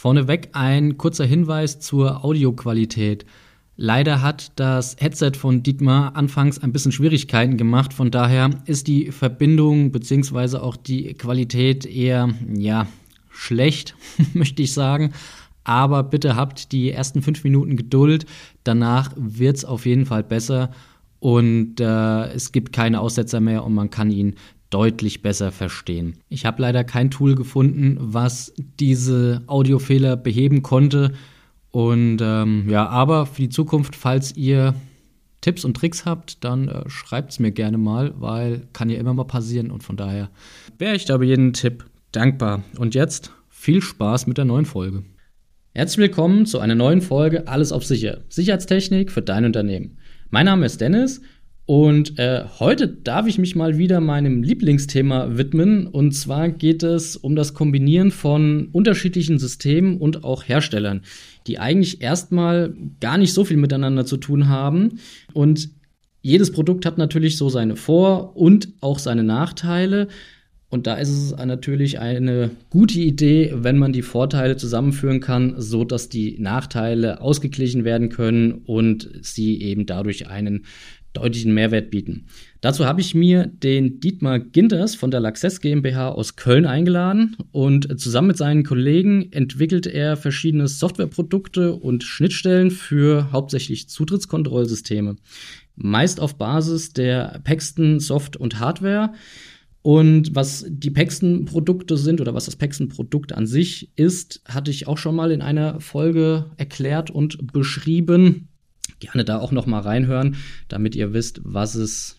Vorneweg ein kurzer Hinweis zur Audioqualität. Leider hat das Headset von Dietmar anfangs ein bisschen Schwierigkeiten gemacht. Von daher ist die Verbindung bzw. auch die Qualität eher, schlecht, möchte ich sagen. Aber bitte habt die ersten 5 Minuten Geduld. Danach wird es auf jeden Fall besser. Und es gibt keine Aussetzer mehr und man kann ihn deutlich besser verstehen. Ich habe leider kein Tool gefunden, was diese Audiofehler beheben konnte. Und aber für die Zukunft, falls ihr Tipps und Tricks habt, dann schreibt es mir gerne mal, weil kann ja immer mal passieren. Und von daher wäre ich da über jeden Tipp dankbar. Und jetzt viel Spaß mit der neuen Folge. Herzlich willkommen zu einer neuen Folge Alles auf Sicher. Sicherheitstechnik für dein Unternehmen. Mein Name ist Dennis und heute darf ich mich mal wieder meinem Lieblingsthema widmen. Und zwar geht es um das Kombinieren von unterschiedlichen Systemen und auch Herstellern, die eigentlich erstmal gar nicht so viel miteinander zu tun haben. Und jedes Produkt hat natürlich so seine Vor- und auch seine Nachteile. Und da ist es natürlich eine gute Idee, wenn man die Vorteile zusammenführen kann, so dass die Nachteile ausgeglichen werden können und sie eben dadurch einen deutlichen Mehrwert bieten. Dazu habe ich mir den Dietmar Ginters von der Laxess GmbH aus Köln eingeladen und zusammen mit seinen Kollegen entwickelt er verschiedene Softwareprodukte und Schnittstellen für hauptsächlich Zutrittskontrollsysteme, meist auf Basis der Paxton Soft- und Hardware. Und was die Paxton-Produkte sind oder was das Paxton-Produkt an sich ist, hatte ich auch schon mal in einer Folge erklärt und beschrieben. Gerne da auch noch mal reinhören, damit ihr wisst, was es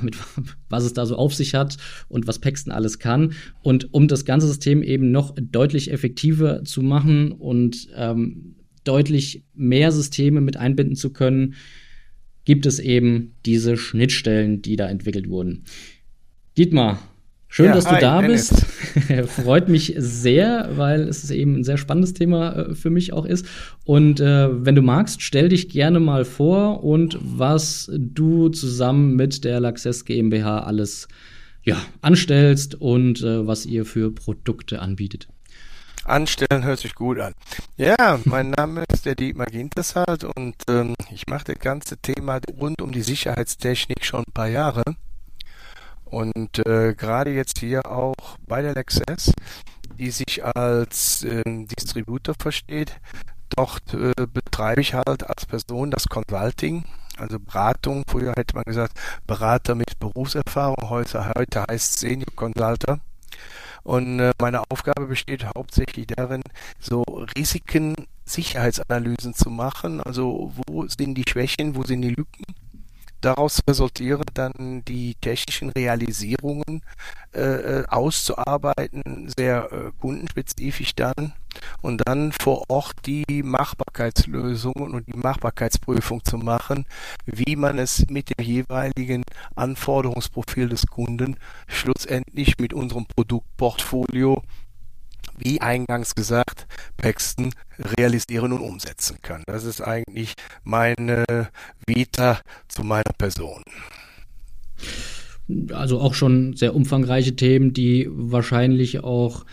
da so auf sich hat und was Paxton alles kann. Und um das ganze System eben noch deutlich effektiver zu machen und deutlich mehr Systeme mit einbinden zu können, gibt es eben diese Schnittstellen, die da entwickelt wurden. Dietmar, schön, dass du da bist. Freut mich sehr, weil es eben ein sehr spannendes Thema für mich auch ist. Und wenn du magst, stell dich gerne mal vor und was du zusammen mit der Laxess GmbH alles anstellst und was ihr für Produkte anbietet. Anstellen hört sich gut an. Ja, mein Name ist der Dietmar Ginters halt und ich mache das ganze Thema rund um die Sicherheitstechnik schon ein paar Jahre. Und gerade jetzt hier auch bei der Laxess, die sich als Distributor versteht, dort betreibe ich halt als Person das Consulting, also Beratung. Früher hätte man gesagt Berater mit Berufserfahrung, heute heißt es Senior Consultant. Und meine Aufgabe besteht hauptsächlich darin, so Risiken, Sicherheitsanalysen zu machen. Also wo sind die Schwächen, wo sind die Lücken? Daraus resultieren dann die technischen Realisierungen auszuarbeiten, sehr kundenspezifisch dann und dann vor Ort die Machbarkeitslösungen und die Machbarkeitsprüfung zu machen, wie man es mit dem jeweiligen Anforderungsprofil des Kunden schlussendlich mit unserem Produktportfolio, wie eingangs gesagt, Paxton realisieren und umsetzen kann. Das ist eigentlich meine Vita zu meiner Person. Also auch schon sehr umfangreiche Themen, die wahrscheinlich auch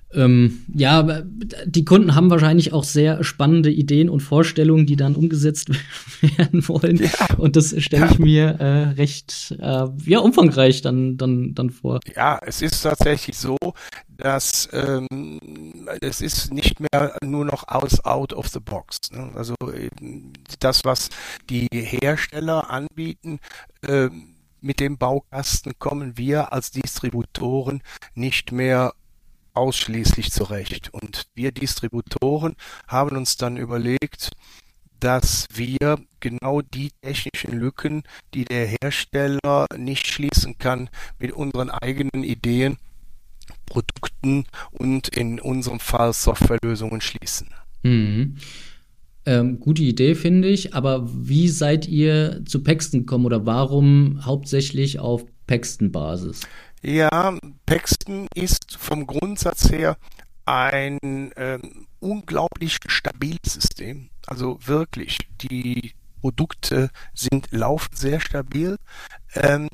die Kunden haben wahrscheinlich auch sehr spannende Ideen und Vorstellungen, die dann umgesetzt werden wollen. Ja. Und das stelle ich mir recht umfangreich dann vor. Ja, es ist tatsächlich so, dass es ist nicht mehr nur noch out of the box. Ne? Also das, was die Hersteller anbieten, mit dem Baukasten kommen wir als Distributoren nicht mehr ausschließlich zurecht. Und wir Distributoren haben uns dann überlegt, dass wir genau die technischen Lücken, die der Hersteller nicht schließen kann, mit unseren eigenen Ideen, Produkten und in unserem Fall Softwarelösungen schließen. Mhm. Gute Idee, finde ich. Aber wie seid ihr zu Paxton gekommen oder warum hauptsächlich auf Paxton-Basis? Ja, Paxton ist vom Grundsatz her ein unglaublich stabiles System. Also wirklich, die Produkte laufen sehr stabil. Der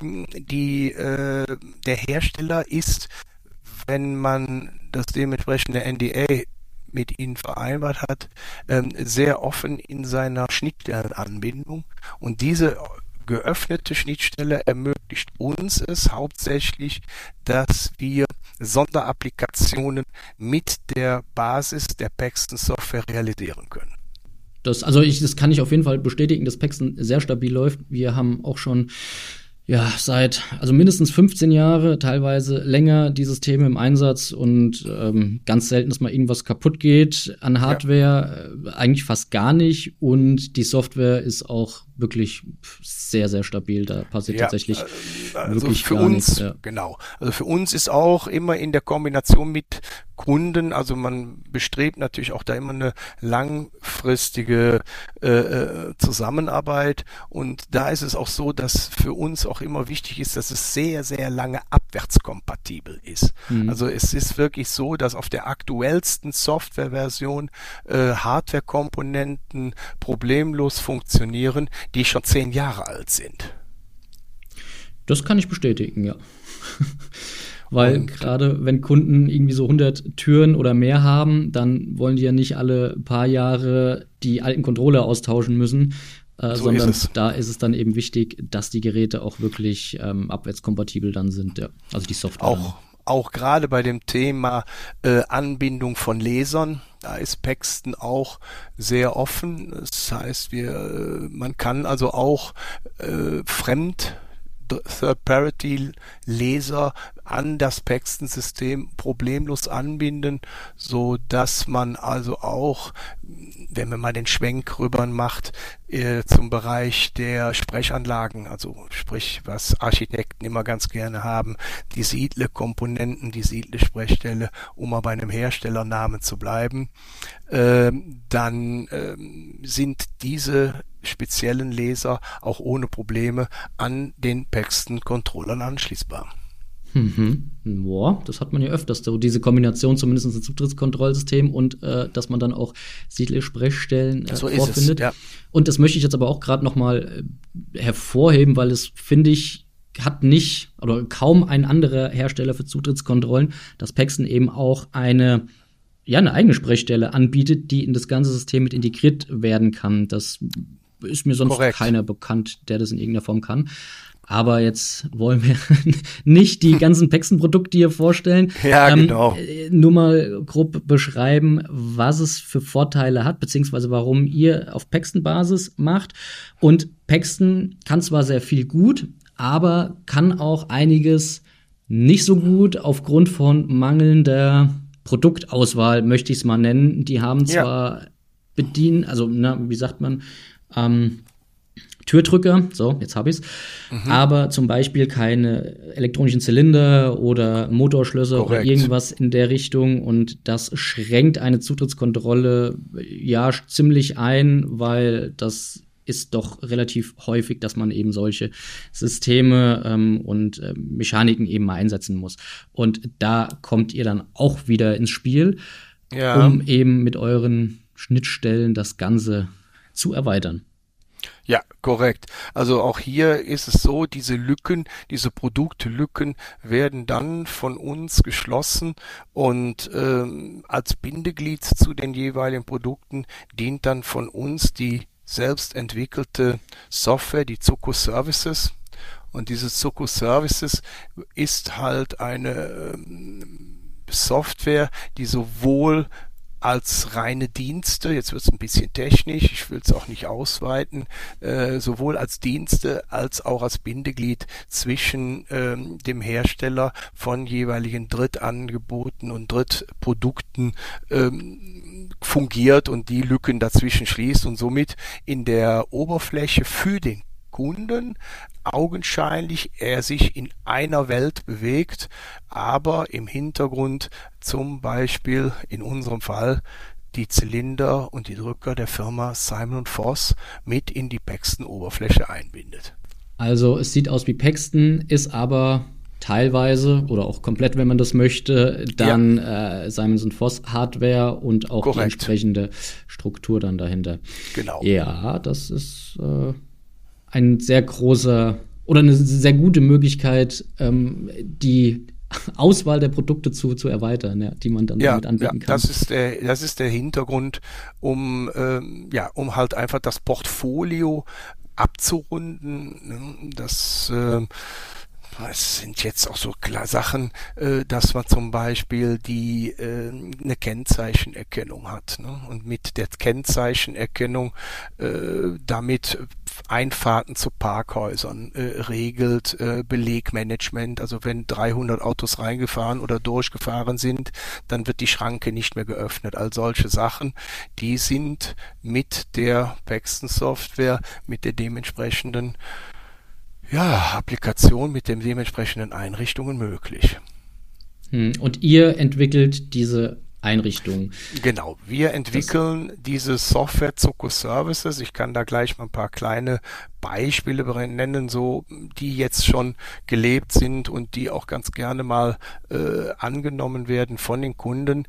Hersteller ist, wenn man das dementsprechende NDA mit ihnen vereinbart hat, sehr offen in seiner Schnittstellenanbindung. Und diese geöffnete Schnittstelle ermöglicht uns es hauptsächlich, dass wir Sonderapplikationen mit der Basis der Paxton Software realisieren können. Das kann ich auf jeden Fall bestätigen, dass Paxton sehr stabil läuft. Wir haben auch schon seit mindestens 15 Jahre, teilweise länger, die Systeme im Einsatz und ganz selten, dass mal irgendwas kaputt geht an Hardware, eigentlich fast gar nicht, und die Software ist auch wirklich sehr, sehr stabil. Da passiert tatsächlich wirklich für gar uns, nichts. Ja. Genau. Also für uns ist auch immer in der Kombination mit Kunden, also man bestrebt natürlich auch da immer eine langfristige Zusammenarbeit, und da ist es auch so, dass für uns auch immer wichtig ist, dass es sehr, sehr lange abwärtskompatibel ist. Also es ist wirklich so, dass auf der aktuellsten Softwareversion Hardwarekomponenten problemlos funktionieren, die schon 10 Jahre alt sind. Das kann ich bestätigen, ja. Weil gerade wenn Kunden irgendwie so 100 Türen oder mehr haben, dann wollen die ja nicht alle paar Jahre die alten Controller austauschen müssen, sondern da ist es dann eben wichtig, dass die Geräte auch wirklich abwärtskompatibel dann sind, ja. Also die Software. Auch gerade bei dem Thema Anbindung von Lesern, da ist Paxton auch sehr offen. Das heißt, man kann also auch Third-Party-Leser an das Paxton-System problemlos anbinden, so dass man also auch, wenn man mal den Schwenk rüber macht, zum Bereich der Sprechanlagen, also sprich, was Architekten immer ganz gerne haben, die Siedle-Komponenten, die Siedle-Sprechstelle, um mal bei einem Herstellernamen zu bleiben, dann sind diese speziellen Leser auch ohne Probleme an den Paxton-Controllern anschließbar. Boah, das hat man ja öfters, so diese Kombination zumindest ein Zutrittskontrollsystem und dass man dann auch Siedle-Sprechstellen vorfindet. Ja. Und das möchte ich jetzt aber auch gerade noch mal hervorheben, weil es, finde ich, hat nicht oder kaum ein anderer Hersteller für Zutrittskontrollen, dass Paxton eben auch eine eigene Sprechstelle anbietet, die in das ganze System mit integriert werden kann. Das ist mir sonst keiner bekannt, der das in irgendeiner Form kann. Aber jetzt wollen wir nicht die ganzen Paxton-Produkte hier vorstellen. Ja, genau. Nur mal grob beschreiben, was es für Vorteile hat, beziehungsweise warum ihr auf Paxton-Basis macht. Und Paxton kann zwar sehr viel gut, aber kann auch einiges nicht so gut aufgrund von mangelnder Produktauswahl, möchte ich es mal nennen. Die haben zwar wie sagt man, Türdrücker, so, jetzt habe ich's, aber zum Beispiel keine elektronischen Zylinder oder Motorschlösser oder irgendwas in der Richtung, und das schränkt eine Zutrittskontrolle ziemlich ein, weil das ist doch relativ häufig, dass man eben solche Systeme und Mechaniken eben mal einsetzen muss. Und da kommt ihr dann auch wieder ins Spiel, um eben mit euren Schnittstellen das Ganze zu erweitern. Ja, korrekt. Also auch hier ist es so, diese Produktlücken werden dann von uns geschlossen, und als Bindeglied zu den jeweiligen Produkten dient dann von uns die selbst entwickelte Software, die Zuko Services. Und diese Zuko Services ist halt eine Software, die sowohl als reine Dienste, jetzt wird es ein bisschen technisch, ich will es auch nicht ausweiten, sowohl als Dienste als auch als Bindeglied zwischen dem Hersteller von jeweiligen Drittangeboten und Drittprodukten fungiert und die Lücken dazwischen schließt und somit in der Oberfläche für den Kunden augenscheinlich er sich in einer Welt bewegt, aber im Hintergrund zum Beispiel in unserem Fall die Zylinder und die Drücker der Firma Simon & Voss mit in die Paxton-Oberfläche einbindet. Also es sieht aus wie Paxton, ist aber teilweise oder auch komplett, wenn man das möchte, dann Simon & Voss Hardware und auch die entsprechende Struktur dann dahinter. Genau. Ja, das ist ein sehr großer oder eine sehr gute Möglichkeit, die Auswahl der Produkte zu erweitern, ja, die man dann damit anbieten kann. Das ist der Hintergrund, um halt einfach das Portfolio abzurunden. Es sind jetzt auch so klar Sachen, dass man zum Beispiel eine Kennzeichenerkennung hat, ne? Und mit der Kennzeichenerkennung damit Einfahrten zu Parkhäusern regelt, Belegmanagement. Also wenn 300 Autos reingefahren oder durchgefahren sind, dann wird die Schranke nicht mehr geöffnet. All solche Sachen, die sind mit der Paxton Software, mit der dementsprechenden Applikation, mit den dementsprechenden Einrichtungen möglich. Und ihr entwickelt diese Einrichtungen? Genau, wir entwickeln diese Software Zuko Services. Ich kann da gleich mal ein paar kleine Beispiele nennen, so die jetzt schon gelebt sind und die auch ganz gerne mal angenommen werden von den Kunden,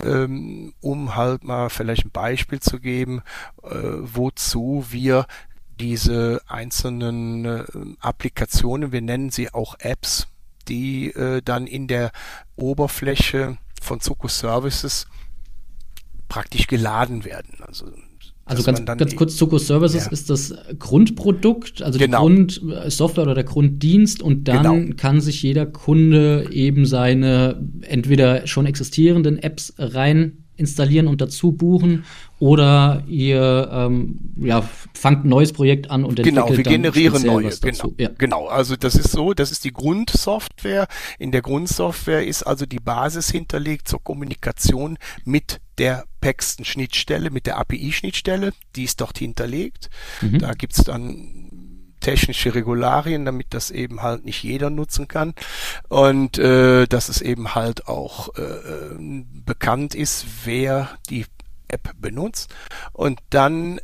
um halt mal vielleicht ein Beispiel zu geben, wozu wir diese einzelnen Applikationen, wir nennen sie auch Apps, die dann in der Oberfläche von Zuko Services praktisch geladen werden. Also ganz kurz, Zuko Services ist das Grundprodukt, also die Grundsoftware oder der Grunddienst, und dann kann sich jeder Kunde eben seine entweder schon existierenden Apps rein installieren und dazu buchen, oder ihr fangt ein neues Projekt an und entwickelt wir generieren neue. Was dazu. Genau, also das ist die Grundsoftware. In der Grundsoftware ist also die Basis hinterlegt zur Kommunikation mit der Paxton-Schnittstelle, mit der API-Schnittstelle, die ist dort hinterlegt. Da gibt's dann technische Regularien, damit das eben halt nicht jeder nutzen kann, und dass es eben halt auch bekannt ist, wer die App benutzt, und dann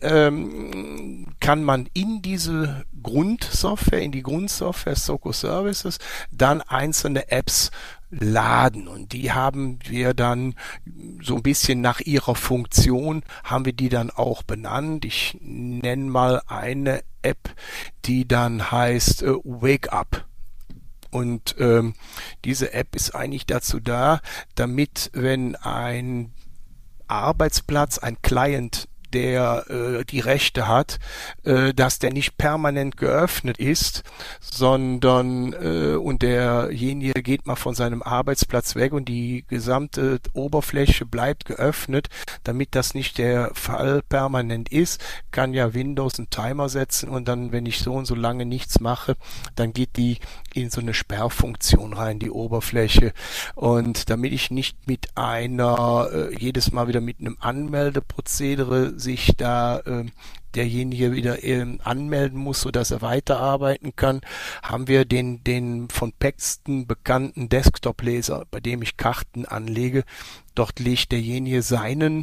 kann man in diese Grundsoftware, in die Grundsoftware Zuko Services dann einzelne Apps laden, und die haben wir dann so ein bisschen nach ihrer Funktion, haben wir die dann auch benannt. Ich nenne mal eine App, die dann heißt Wake Up. Und diese App ist eigentlich dazu da, damit, wenn ein Arbeitsplatz, ein Client, der die Rechte hat, dass der nicht permanent geöffnet ist, sondern und derjenige geht mal von seinem Arbeitsplatz weg und die gesamte Oberfläche bleibt geöffnet. Damit das nicht der Fall permanent ist, kann ja Windows einen Timer setzen, und dann, wenn ich so und so lange nichts mache, dann geht die in so eine Sperrfunktion rein, die Oberfläche. Und damit ich nicht mit jedes Mal wieder mit einem Anmeldeprozedere sich da derjenige wieder anmelden muss, sodass er weiterarbeiten kann, haben wir den von Paxton bekannten Desktop-Leser, bei dem ich Karten anlege. Dort legt derjenige seinen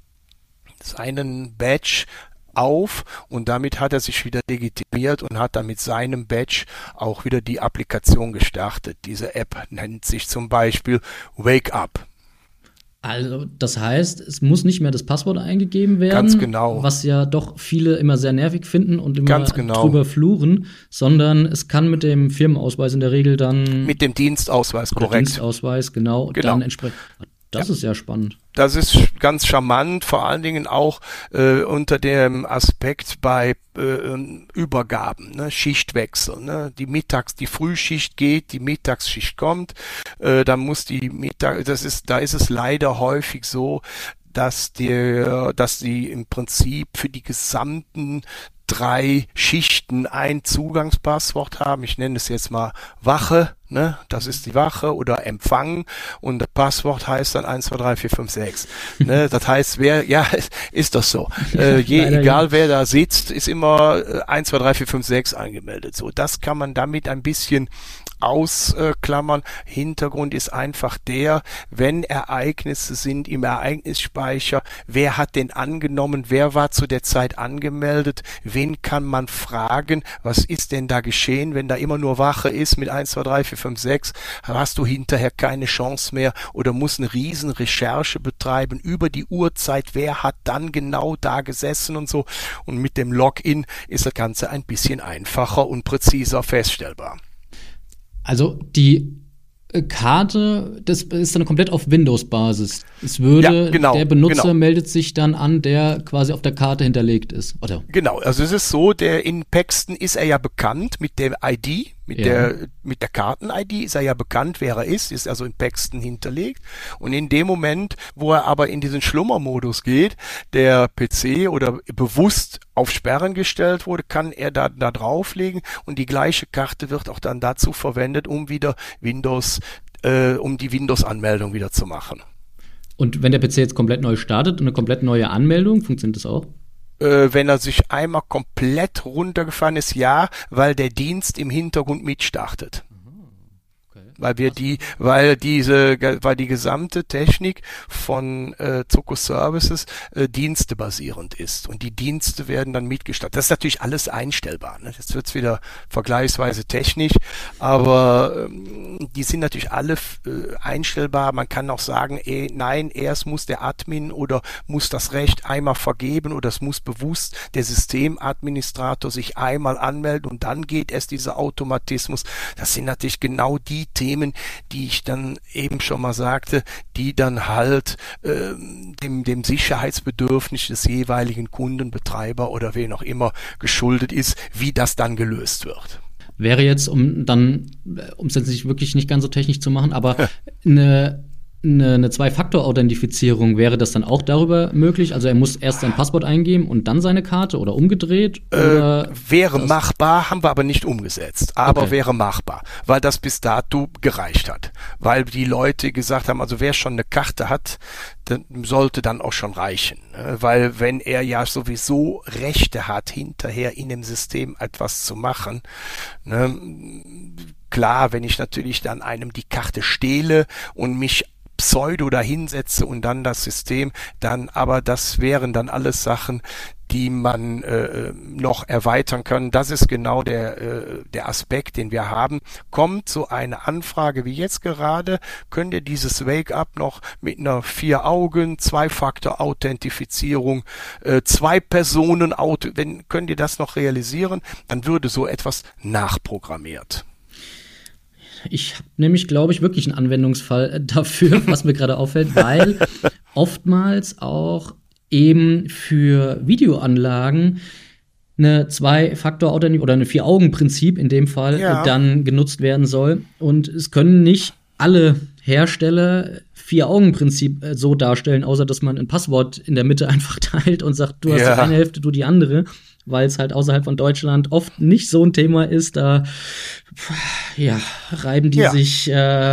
Badge auf, und damit hat er sich wieder legitimiert und hat dann mit seinem Badge auch wieder die Applikation gestartet. Diese App nennt sich zum Beispiel Wake Up. Also das heißt, es muss nicht mehr das Passwort eingegeben werden, ganz genau, was ja doch viele immer sehr nervig finden und immer drüber fluchen, sondern es kann mit dem Firmenausweis in der Regel dann... Mit dem Dienstausweis, korrekt. Dienstausweis, genau. Dann entsprechend... Das ist ja spannend. Das ist ganz charmant, vor allen Dingen auch unter dem Aspekt bei Übergaben, ne? Schichtwechsel. Ne? Die Frühschicht geht, die Mittagsschicht kommt, dann muss da ist es leider häufig so, dass sie im Prinzip für die gesamten 3 Schichten ein Zugangspasswort haben. Ich nenne es jetzt mal Wache, ne? Das ist die Wache, oder Empfang, und das Passwort heißt dann 1, 2, 3, 4, 5, 6. Ne? Das heißt, ist das so. Egal wer da sitzt, ist immer 1, 2, 3, 4, 5, 6 angemeldet. So, das kann man damit ein bisschen ausklammern. Hintergrund ist einfach wenn Ereignisse sind im Ereignisspeicher, wer hat den angenommen, wer war zu der Zeit angemeldet, wen kann man fragen, was ist denn da geschehen, wenn da immer nur Wache ist mit 1, 2, 3, 4, 5, 6, hast du hinterher keine Chance mehr oder musst eine riesen Recherche betreiben über die Uhrzeit, wer hat dann genau da gesessen und so, und mit dem Login ist das Ganze ein bisschen einfacher und präziser feststellbar. Also die Karte, das ist dann komplett auf Windows-Basis. Es würde, der Benutzer meldet sich dann an, der quasi auf der Karte hinterlegt ist, oder? Genau, also es ist so, in Paxton ist er ja bekannt mit der ID, mit der Karten-ID ist er ja bekannt, wer er ist also in Paxton hinterlegt. Und in dem Moment, wo er aber in diesen Schlummermodus geht, der PC oder bewusst auf Sperren gestellt wurde, kann er da drauflegen und die gleiche Karte wird auch dann dazu verwendet, um wieder um die Windows-Anmeldung wieder zu machen. Und wenn der PC jetzt komplett neu startet und eine komplett neue Anmeldung, funktioniert das auch? Wenn er sich einmal komplett runtergefahren ist, ja, weil der Dienst im Hintergrund mitstartet. Weil die gesamte Technik von Zoco Services dienstebasierend ist. Und die Dienste werden dann mitgestartet. Das ist natürlich alles einstellbar. Ne? Jetzt wird's wieder vergleichsweise technisch, aber die sind natürlich alle einstellbar. Man kann auch sagen, nein, erst muss der Admin oder muss das Recht einmal vergeben oder es muss bewusst der Systemadministrator sich einmal anmelden und dann geht erst dieser Automatismus. Das sind natürlich genau die Themen, die ich dann eben schon mal sagte, die dann halt dem Sicherheitsbedürfnis des jeweiligen Kundenbetreiber oder wen auch immer geschuldet ist, wie das dann gelöst wird. Wäre jetzt, um es jetzt wirklich nicht ganz so technisch zu machen, aber eine Zwei-Faktor-Authentifizierung, wäre das dann auch darüber möglich? Also er muss erst sein Passwort eingeben und dann seine Karte oder umgedreht? Oder wäre machbar, haben wir aber nicht umgesetzt. Aber wäre machbar, weil das bis dato gereicht hat. Weil die Leute gesagt haben, also wer schon eine Karte hat, dann sollte dann auch schon reichen. Weil wenn er ja sowieso Rechte hat, hinterher in dem System etwas zu machen, ne, klar, wenn ich natürlich dann einem die Karte stehle und mich Pseudo dahinsetze und dann das System, aber das wären dann alles Sachen, die man noch erweitern kann. Das ist genau der Aspekt, den wir haben. Kommt so eine Anfrage wie jetzt gerade, könnt ihr dieses Wake-up noch mit einer 4-Augen, Zwei-Faktor-Authentifizierung, 2 Personen, könnt ihr das noch realisieren, dann würde so etwas nachprogrammiert. Ich habe nämlich, glaube ich, wirklich einen Anwendungsfall dafür, was mir gerade auffällt, weil oftmals auch eben für Videoanlagen eine Zwei-Faktor-Authentifizierung oder eine 4-Augen-Prinzip in dem Fall dann genutzt werden soll. Und es können nicht alle Hersteller 4-Augen-Prinzip so darstellen, außer dass man ein Passwort in der Mitte einfach teilt und sagt, du hast die eine Hälfte, du die andere, weil es halt außerhalb von Deutschland oft nicht so ein Thema ist. Da reiben die sich,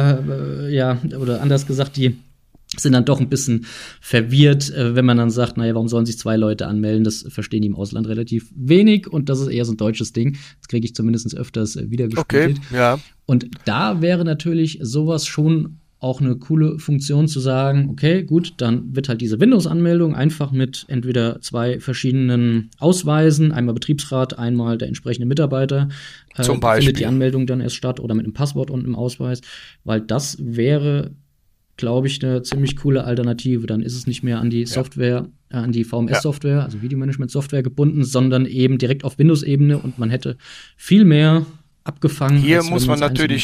oder anders gesagt, die sind dann doch ein bisschen verwirrt, wenn man dann sagt, naja, warum sollen sich 2 Leute anmelden? Das verstehen die im Ausland relativ wenig und das ist eher so ein deutsches Ding. Das kriege ich zumindest öfters wiedergespiegelt. Okay, ja. Und da wäre natürlich sowas schon auch eine coole Funktion zu sagen, okay, gut, dann wird halt diese Windows-Anmeldung einfach mit entweder 2 verschiedenen Ausweisen, einmal Betriebsrat, einmal der entsprechende Mitarbeiter, zum Beispiel findet die Anmeldung dann erst statt oder mit einem Passwort und einem Ausweis, weil das wäre, glaube ich, eine ziemlich coole Alternative. Dann ist es nicht mehr an die Software, an die VMS-Software, also Videomanagement-Software gebunden, sondern eben direkt auf Windows-Ebene und man hätte viel mehr abgefangen. Hier muss man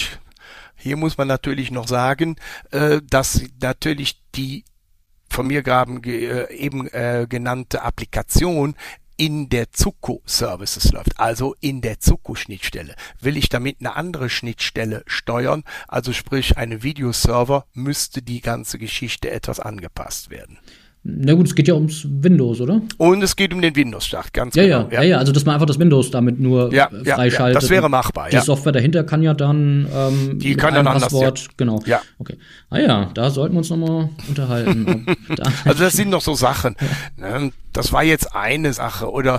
natürlich noch sagen, dass natürlich die von mir gerade genannte Applikation in der Zoco Services läuft, also in der Zoco Schnittstelle. Will ich damit eine andere Schnittstelle steuern, also sprich einen Videoserver, müsste die ganze Geschichte etwas angepasst werden. Na gut, es geht ja ums Windows, oder? Und es geht um den Windows-Start, ganz genau. Ja, also dass man einfach das Windows damit nur freischaltet. Ja, das wäre machbar, Die Software dahinter kann ja dann die kann dann Passwort, anders, genau. Ja. Okay. Da sollten wir uns nochmal unterhalten. Also das sind noch so Sachen. Ne? Das war jetzt eine Sache. Oder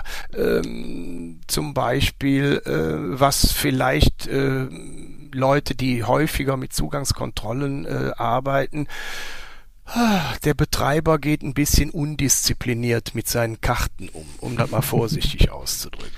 zum Beispiel, was vielleicht Leute, die häufiger mit Zugangskontrollen arbeiten, der Betreiber geht ein bisschen undiszipliniert mit seinen Karten um das mal vorsichtig auszudrücken.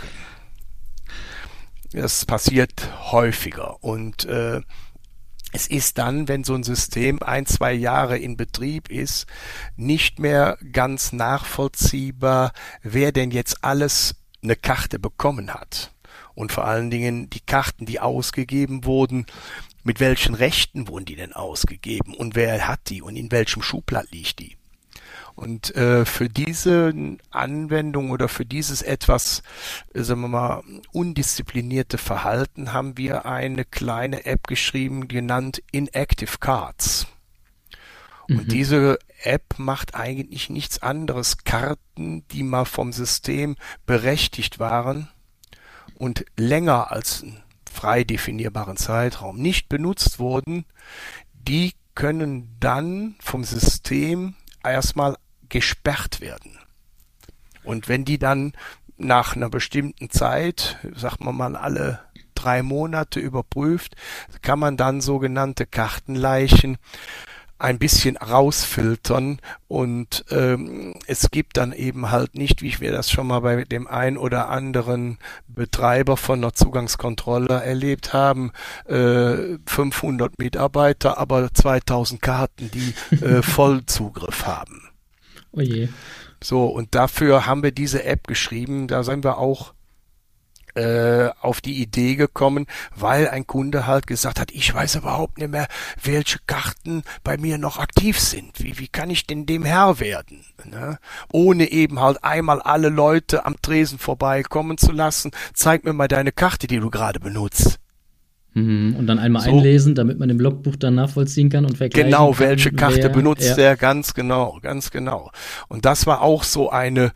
Das passiert häufiger und es ist dann, wenn so ein System 1-2 Jahre in Betrieb ist, nicht mehr ganz nachvollziehbar, wer denn jetzt alles eine Karte bekommen hat. Und vor allen Dingen die Karten, die ausgegeben wurden, mit welchen Rechten wurden die denn ausgegeben und wer hat die und in welchem Schuhblatt liegt die. Und für diese Anwendung oder für dieses etwas, sagen wir mal, undisziplinierte Verhalten haben wir eine kleine App geschrieben, genannt Inactive Cards. Und diese App macht eigentlich nichts anderes. Karten, die mal vom System berechtigt waren und länger als einen frei definierbaren Zeitraum nicht benutzt wurden, die können dann vom System erstmal gesperrt werden. Und wenn die dann nach einer bestimmten Zeit, sagt man mal alle 3 Monate überprüft, kann man dann sogenannte Kartenleichen ein bisschen rausfiltern und es gibt dann eben halt nicht, wie wir das schon mal bei dem ein oder anderen Betreiber von einer Zugangskontrolle erlebt haben, 500 Mitarbeiter, aber 2000 Karten, die Vollzugriff haben. Oh je. So, und dafür haben wir diese App geschrieben, da sind wir auch auf die Idee gekommen, weil ein Kunde halt gesagt hat, ich weiß überhaupt nicht mehr, welche Karten bei mir noch aktiv sind. Wie kann ich denn dem Herr werden? Ne? Ohne eben halt einmal alle Leute am Tresen vorbeikommen zu lassen. Zeig mir mal deine Karte, die du gerade benutzt. Und dann einmal einlesen, damit man im Logbuch dann nachvollziehen kann und vergleichen Genau, kann, welche Karte benutzt er, ganz genau. Und das war auch so eine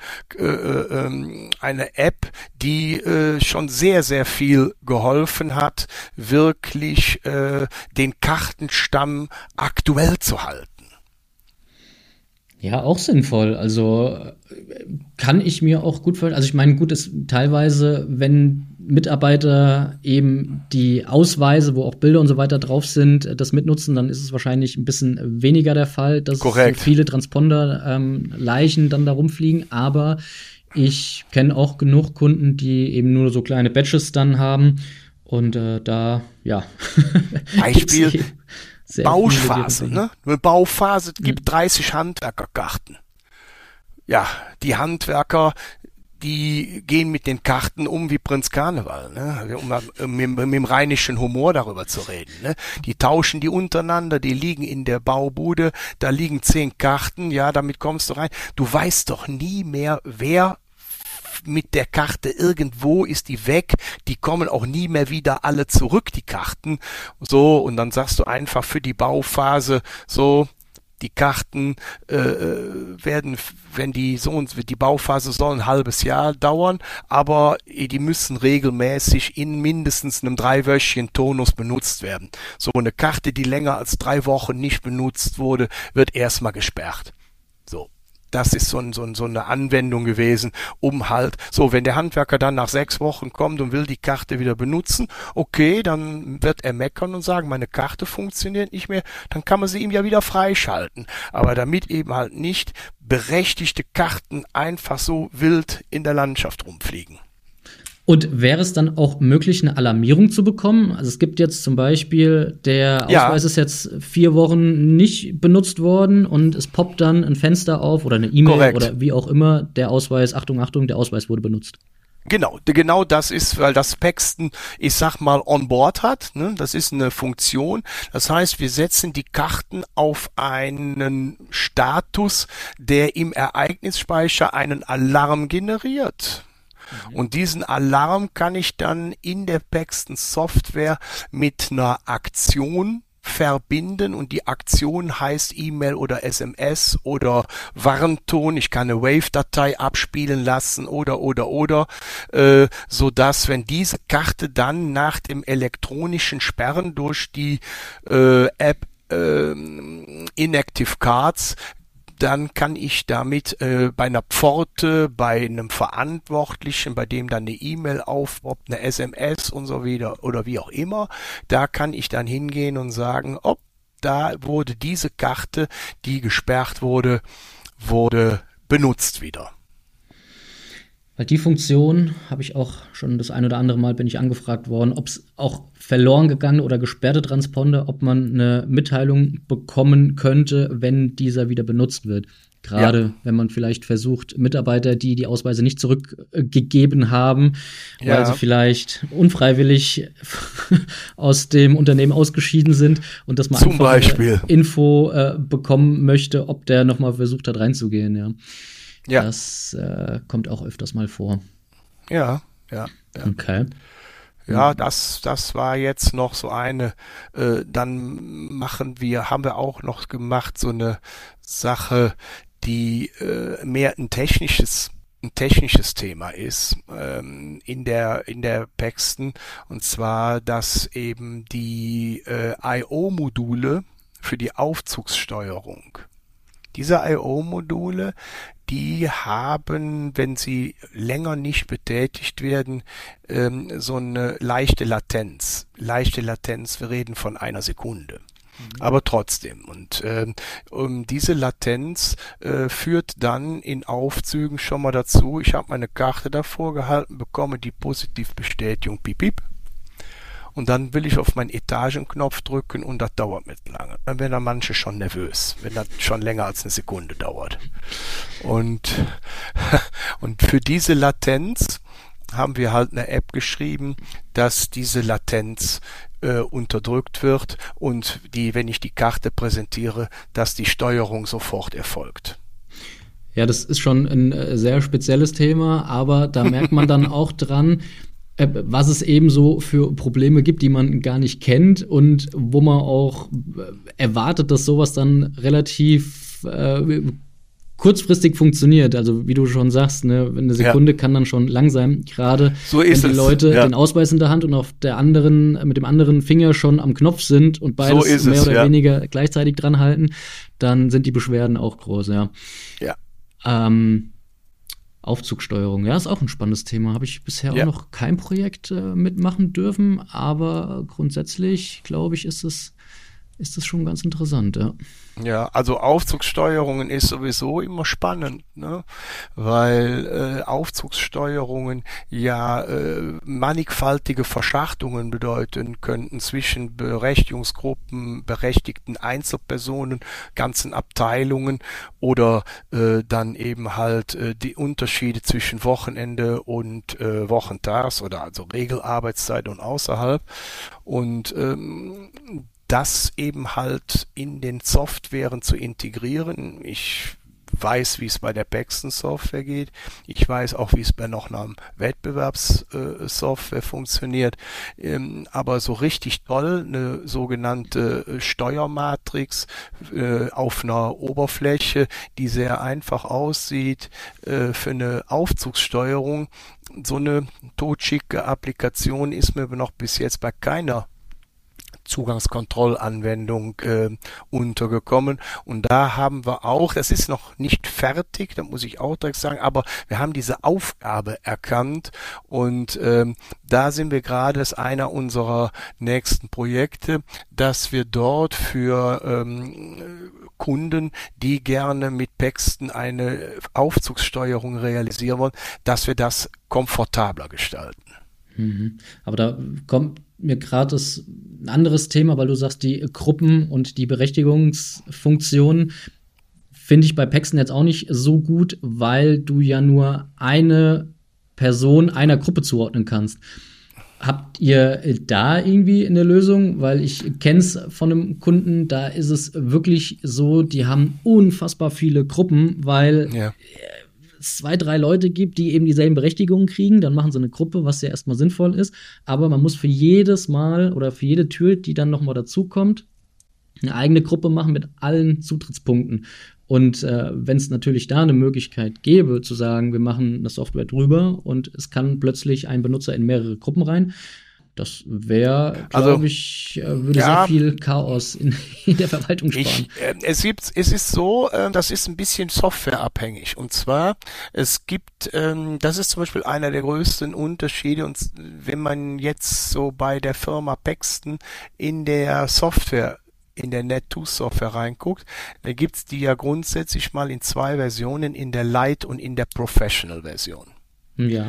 App, die schon sehr, sehr viel geholfen hat, wirklich den Kartenstamm aktuell zu halten. Ja, auch sinnvoll. Also kann ich mir auch gut vorstellen. Also ich meine, gut ist teilweise, wenn Mitarbeiter eben die Ausweise, wo auch Bilder und so weiter drauf sind, das mitnutzen, dann ist es wahrscheinlich ein bisschen weniger der Fall, dass viele Transponder-Leichen dann da rumfliegen. Aber ich kenne auch genug Kunden, die eben nur so kleine Badges dann haben. Und da, ja. Beispiel Bauphase, ne? Eine Bauphase gibt 30 Handwerkerkarten. Ja, die Handwerker, die gehen mit den Karten um wie Prinz Karneval, ne? Um mit dem rheinischen Humor darüber zu reden, ne? Die tauschen die untereinander, die liegen in der Baubude, da liegen 10 Karten, ja, damit kommst du rein. Du weißt doch nie mehr, wer mit der Karte irgendwo ist die weg, die kommen auch nie mehr wieder alle zurück, die Karten, so, und dann sagst du einfach für die Bauphase so, die Karten werden, wenn die Bauphase soll ein halbes Jahr dauern, aber die müssen regelmäßig in mindestens einem 3-wöchigen Tonus benutzt werden. So eine Karte, die länger als 3 Wochen nicht benutzt wurde, wird erstmal gesperrt. So. Das ist so eine Anwendung gewesen, um halt, so, wenn der Handwerker dann nach 6 Wochen kommt und will die Karte wieder benutzen, okay, dann wird er meckern und sagen, meine Karte funktioniert nicht mehr, dann kann man sie ihm ja wieder freischalten. Aber damit eben halt nicht berechtigte Karten einfach so wild in der Landschaft rumfliegen. Und wäre es dann auch möglich, eine Alarmierung zu bekommen? Also es gibt jetzt zum Beispiel, der Ausweis ist jetzt 4 Wochen nicht benutzt worden und es poppt dann ein Fenster auf oder eine E-Mail oder wie auch immer, der Ausweis, Achtung, der Ausweis wurde benutzt. Genau das ist, weil das Paxton, ich sag mal, on board hat, ne? Das ist eine Funktion. Das heißt, wir setzen die Karten auf einen Status, der im Ereignisspeicher einen Alarm generiert. Und diesen Alarm kann ich dann in der Paxton Software mit einer Aktion verbinden und die Aktion heißt E-Mail oder SMS oder Warnton. Ich kann eine Wave-Datei abspielen lassen oder, so dass, wenn diese Karte dann nach dem elektronischen Sperren durch die App Inactive Cards, dann kann ich damit bei einer Pforte, bei einem Verantwortlichen, bei dem dann eine E-Mail aufpoppt, eine SMS und so wieder oder wie auch immer, da kann ich dann hingehen und sagen, da wurde diese Karte, die gesperrt wurde benutzt wieder. Weil die Funktion habe ich auch schon das ein oder andere Mal bin ich angefragt worden, ob es auch verloren gegangene oder gesperrte Transponder, ob man eine Mitteilung bekommen könnte, wenn dieser wieder benutzt wird. Gerade wenn man vielleicht versucht, Mitarbeiter, die die Ausweise nicht zurückgegeben haben, weil sie vielleicht unfreiwillig aus dem Unternehmen ausgeschieden sind und dass man zum einfach Beispiel Info bekommen möchte, ob der nochmal versucht hat reinzugehen. Ja. Das kommt auch öfters mal vor. Ja. Okay. Ja, das war jetzt noch so eine, dann haben wir auch noch gemacht, so eine Sache, die mehr ein technisches Thema ist in der Paxton, und zwar, dass eben die I/O-Module für die Aufzugssteuerung, diese I/O-Module, die haben, wenn sie länger nicht betätigt werden, so eine leichte Latenz. Wir reden von einer Sekunde. Aber trotzdem. Und diese Latenz führt dann in Aufzügen schon mal dazu, ich habe meine Karte davor gehalten, bekomme die Positivbestätigung, piep, piep. Und dann will ich auf meinen Etagenknopf drücken und das dauert mit lange. Dann werden da manche schon nervös, wenn das schon länger als eine Sekunde dauert. Und für diese Latenz haben wir halt eine App geschrieben, dass diese Latenz unterdrückt wird und wenn ich die Karte präsentiere, dass die Steuerung sofort erfolgt. Ja, das ist schon ein sehr spezielles Thema, aber da merkt man dann auch dran, was es eben so für Probleme gibt, die man gar nicht kennt und wo man auch erwartet, dass sowas dann relativ kurzfristig funktioniert. Also wie du schon sagst, ne, eine Sekunde kann dann schon lang sein, gerade wenn die Leute den Ausweis in der Hand und mit dem anderen Finger schon am Knopf sind und beides mehr oder weniger gleichzeitig dran halten, dann sind die Beschwerden auch groß, Ja. Aufzugsteuerung, ja, ist auch ein spannendes Thema. Habe ich bisher auch noch kein Projekt mitmachen dürfen, aber grundsätzlich, glaube ich, ist es schon ganz interessant, ja. Ja, also Aufzugssteuerungen ist sowieso immer spannend, ne? Weil Aufzugssteuerungen mannigfaltige Verschachtungen bedeuten könnten zwischen Berechtigungsgruppen, berechtigten Einzelpersonen, ganzen Abteilungen oder dann eben halt die Unterschiede zwischen Wochenende und Wochentags oder also Regelarbeitszeit und außerhalb, und das eben halt in den Softwaren zu integrieren. Ich weiß, wie es bei der Paxton Software geht. Ich weiß auch, wie es bei noch einer Wettbewerbssoftware funktioniert. Aber so richtig toll, eine sogenannte Steuermatrix auf einer Oberfläche, die sehr einfach aussieht, für eine Aufzugssteuerung. So eine totschicke Applikation ist mir noch bis jetzt bei keiner Zugangskontrollanwendung untergekommen, und da haben wir auch, das ist noch nicht fertig, da muss ich auch direkt sagen, aber wir haben diese Aufgabe erkannt, und da sind wir gerade, das ist einer unserer nächsten Projekte, dass wir dort für Kunden, die gerne mit Paxton eine Aufzugssteuerung realisieren wollen, dass wir das komfortabler gestalten. Aber da kommt mir gerade ein anderes Thema, weil du sagst, die Gruppen und die Berechtigungsfunktionen finde ich bei Paxton jetzt auch nicht so gut, weil du ja nur eine Person einer Gruppe zuordnen kannst. Habt ihr da irgendwie eine Lösung? Weil ich kenne es von einem Kunden, da ist es wirklich so, die haben unfassbar viele Gruppen, weil es 2, 3 Leute gibt, die eben dieselben Berechtigungen kriegen, dann machen sie eine Gruppe, was ja erstmal sinnvoll ist, aber man muss für jedes Mal oder für jede Tür, die dann nochmal dazukommt, eine eigene Gruppe machen mit allen Zutrittspunkten. Und wenn es natürlich da eine Möglichkeit gäbe, zu sagen, wir machen eine Software drüber und es kann plötzlich ein Benutzer in mehrere Gruppen rein, das wäre, glaube ich, würde sehr viel Chaos in der Verwaltung sparen. Es ist so, das ist ein bisschen softwareabhängig. Und zwar, das ist zum Beispiel einer der größten Unterschiede. Und wenn man jetzt so bei der Firma Paxton in der Software, in der Net2-Software reinguckt, da gibt's die ja grundsätzlich mal in 2 Versionen, in der Lite und in der Professional-Version. Ja.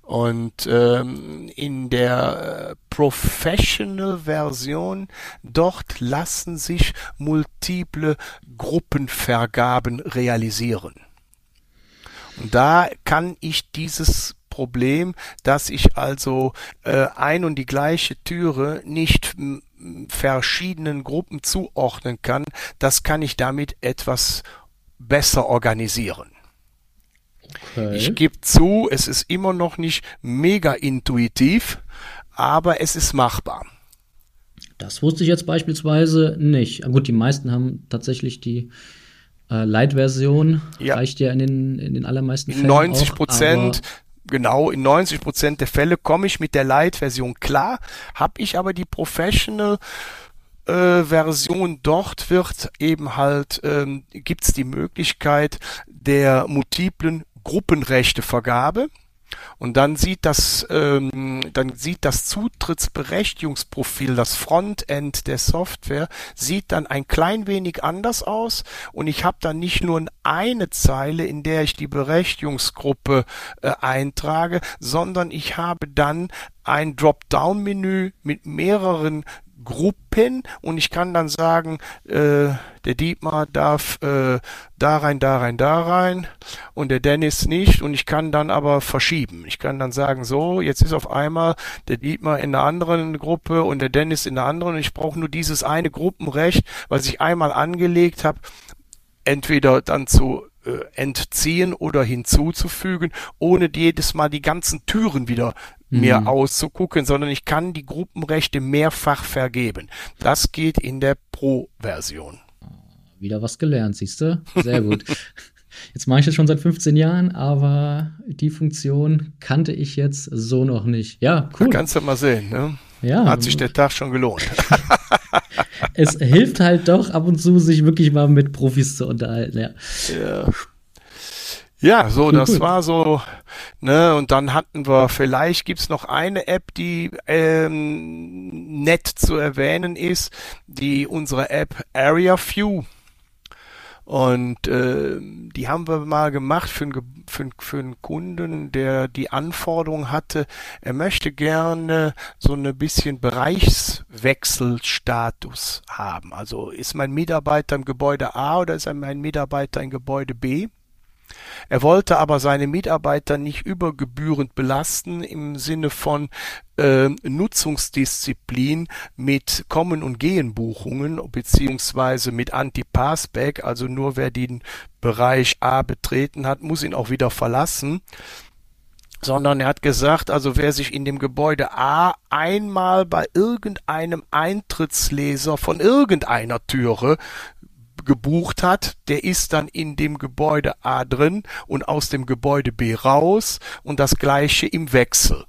Und in der Professional-Version, dort lassen sich multiple Gruppenvergaben realisieren. Und da kann ich dieses Problem, dass ich also ein und die gleiche Türe nicht verschiedenen Gruppen zuordnen kann, das kann ich damit etwas besser organisieren. Okay. Ich gebe zu, es ist immer noch nicht mega intuitiv, aber es ist machbar. Das wusste ich jetzt beispielsweise nicht. Gut, die meisten haben tatsächlich die Light-Version, Ja. reicht ja in den allermeisten In Fällen 90%, genau, in 90% der Fälle komme ich mit der Light-Version klar. Habe ich aber die Professional-Version, dort wird eben halt, gibt's die Möglichkeit der multiplen Gruppenrechtevergabe. Und dann sieht das Zutrittsberechtigungsprofil, das Frontend der Software, sieht dann ein klein wenig anders aus und ich habe dann nicht nur eine Zeile, in der ich die Berechtigungsgruppe eintrage, sondern ich habe dann ein Dropdown-Menü mit mehreren Gruppen und ich kann dann sagen, der Dietmar darf da rein, da rein, da rein und der Dennis nicht und ich kann dann aber verschieben. Ich kann dann sagen, so, jetzt ist auf einmal der Dietmar in einer anderen Gruppe und der Dennis in der anderen und ich brauche nur dieses eine Gruppenrecht, was ich einmal angelegt habe, entweder dann zu entziehen oder hinzuzufügen, ohne jedes Mal die ganzen Türen wieder mir auszugucken, sondern ich kann die Gruppenrechte mehrfach vergeben. Das geht in der Pro-Version. Wieder was gelernt, siehst du? Sehr gut. Jetzt mache ich das schon seit 15 Jahren, aber die Funktion kannte ich jetzt so noch nicht. Ja, cool. Da kannst du mal sehen, ne? Ja. Hat sich der Tag schon gelohnt. Es hilft halt doch ab und zu, sich wirklich mal mit Profis zu unterhalten, ja. Ja. Ja, so, Cool, das cool. war so, ne, und dann hatten wir, vielleicht gibt's noch eine App, die nett zu erwähnen ist, unsere App Area View. Und die haben wir mal gemacht für einen Kunden, der die Anforderung hatte, er möchte gerne so eine bisschen Bereichswechselstatus haben. Also ist mein Mitarbeiter im Gebäude A oder ist mein Mitarbeiter im Gebäude B? Er wollte aber seine Mitarbeiter nicht übergebührend belasten im Sinne von Nutzungsdisziplin mit Kommen- und Gehen-Buchungen beziehungsweise mit Anti-Passback, also nur wer den Bereich A betreten hat, muss ihn auch wieder verlassen. Sondern er hat gesagt, also wer sich in dem Gebäude A einmal bei irgendeinem Eintrittsleser von irgendeiner Türe gebucht hat, der ist dann in dem Gebäude A drin und aus dem Gebäude B raus und das gleiche im Wechsel.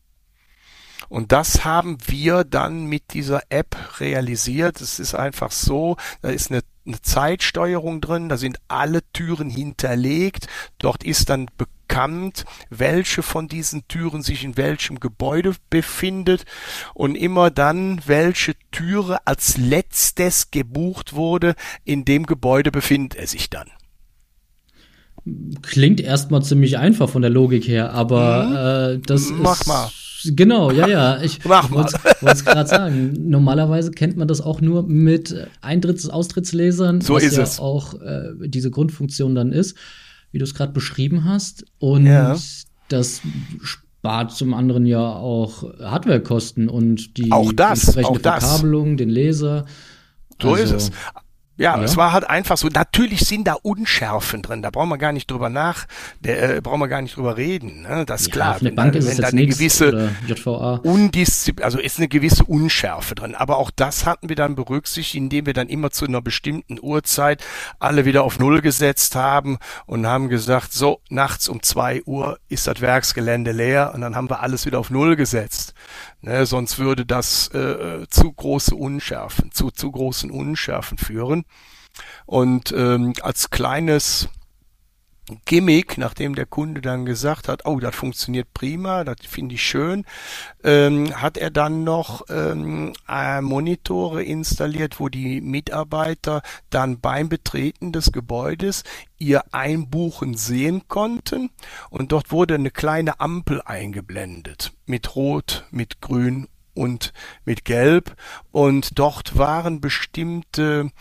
Und das haben wir dann mit dieser App realisiert. Es ist einfach so, da ist eine Zeitsteuerung drin, da sind alle Türen hinterlegt. Dort ist dann bekannt, welche von diesen Türen sich in welchem Gebäude befindet und immer dann, welche Türe als letztes gebucht wurde, in dem Gebäude befindet er sich dann. Klingt erstmal ziemlich einfach von der Logik her, aber das Mach ist. mal. Genau, ja. Ich Mach mal. wollte es gerade sagen. Normalerweise kennt man das auch nur mit Eintrittslesern, So was ist ja es. auch diese Grundfunktion dann ist, wie du es gerade beschrieben hast. Und Ja. das spart zum anderen ja auch Hardwarekosten und die Auch das. entsprechende Verkabelung, den Laser. So Also, ist es. Ja, ja. es war halt einfach so. Natürlich sind da Unschärfen drin. Da brauchen wir gar nicht drüber reden. Ne? Das ist ja, klar. für eine Bank ist es da jetzt eine nichts gewisse oder JVA. also ist eine gewisse Unschärfe drin. Aber auch das hatten wir dann berücksichtigt, indem wir dann immer zu einer bestimmten Uhrzeit alle wieder auf Null gesetzt haben und haben gesagt, so, nachts um 2 Uhr ist das Werksgelände leer und dann haben wir alles wieder auf Null gesetzt. Ne, sonst würde das zu großen Unschärfen führen. Und als kleines Gimmick, nachdem der Kunde dann gesagt hat, oh, das funktioniert prima, das finde ich schön, hat er dann noch Monitore installiert, wo die Mitarbeiter dann beim Betreten des Gebäudes ihr Einbuchen sehen konnten, und dort wurde eine kleine Ampel eingeblendet mit Rot, mit Grün und mit Gelb, und dort waren bestimmte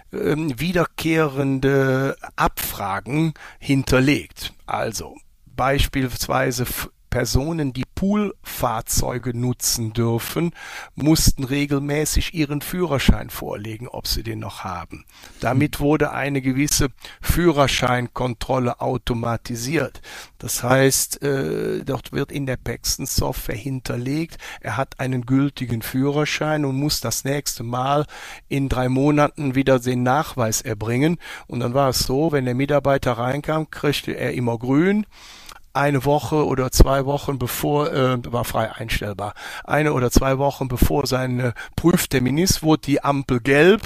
wiederkehrende Abfragen hinterlegt. Also beispielsweise Personen, die Poolfahrzeuge nutzen dürfen, mussten regelmäßig ihren Führerschein vorlegen, ob sie den noch haben. Damit wurde eine gewisse Führerscheinkontrolle automatisiert. Das heißt, dort wird in der Paxton-Software hinterlegt, er hat einen gültigen Führerschein und muss das nächste Mal in 3 Monaten wieder den Nachweis erbringen. Und dann war es so, wenn der Mitarbeiter reinkam, kriegte er immer grün. Eine Woche oder 2 Wochen bevor, war frei einstellbar, 1 oder 2 Wochen bevor sein Prüftermin ist, wurde die Ampel gelb,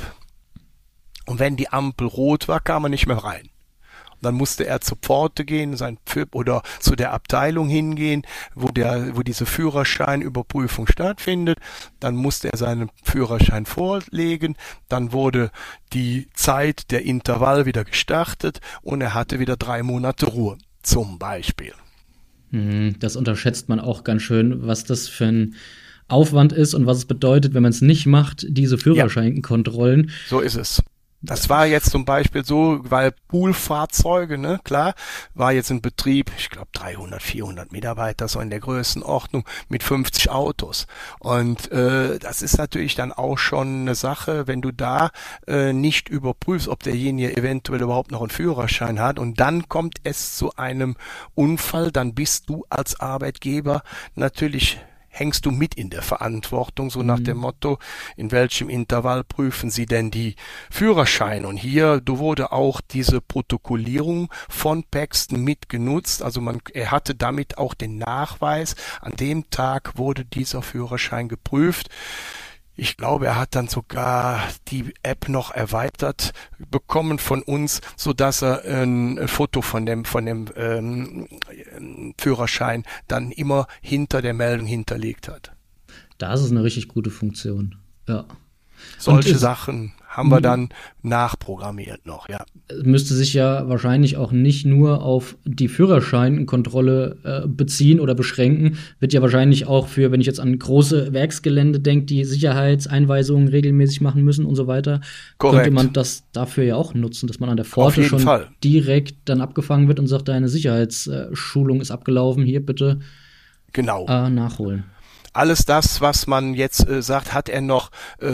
und wenn die Ampel rot war, kam er nicht mehr rein. Und dann musste er zur Pforte gehen, oder zu der Abteilung hingehen, wo diese Führerscheinüberprüfung stattfindet. Dann musste er seinen Führerschein vorlegen, dann wurde die Zeit, der Intervall wieder gestartet, und er hatte wieder 3 Monate Ruhe. Zum Beispiel. Das unterschätzt man auch ganz schön, was das für ein Aufwand ist und was es bedeutet, wenn man es nicht macht, diese Führerscheinkontrollen. So ist es. Das war jetzt zum Beispiel so, weil Poolfahrzeuge, ne, klar, war jetzt ein Betrieb, ich glaube 300, 400 Mitarbeiter, so in der Größenordnung, mit 50 Autos. Und das ist natürlich dann auch schon eine Sache, wenn du da nicht überprüfst, ob derjenige eventuell überhaupt noch einen Führerschein hat, und dann kommt es zu einem Unfall, dann bist du als Arbeitgeber natürlich, hängst du mit in der Verantwortung, so nach dem Motto, in welchem Intervall prüfen Sie denn die Führerscheine? Und hier wurde auch diese Protokollierung von Paxton mitgenutzt, also er hatte damit auch den Nachweis, an dem Tag wurde dieser Führerschein geprüft. Ich glaube, er hat dann sogar die App noch erweitert bekommen von uns, so dass er ein Foto von dem Führerschein dann immer hinter der Meldung hinterlegt hat. Das ist eine richtig gute Funktion. Ja. Solche Sachen haben wir dann nachprogrammiert noch, ja. Müsste sich ja wahrscheinlich auch nicht nur auf die Führerscheinkontrolle beziehen oder beschränken, wird ja wahrscheinlich auch für, wenn ich jetzt an große Werksgelände denke, die Sicherheitseinweisungen regelmäßig machen müssen und so weiter, Korrekt. Könnte man das dafür ja auch nutzen, dass man an der Pforte schon direkt dann abgefangen wird und sagt, deine Sicherheitsschulung ist abgelaufen, hier bitte nachholen. Alles das, was man jetzt sagt, hat er noch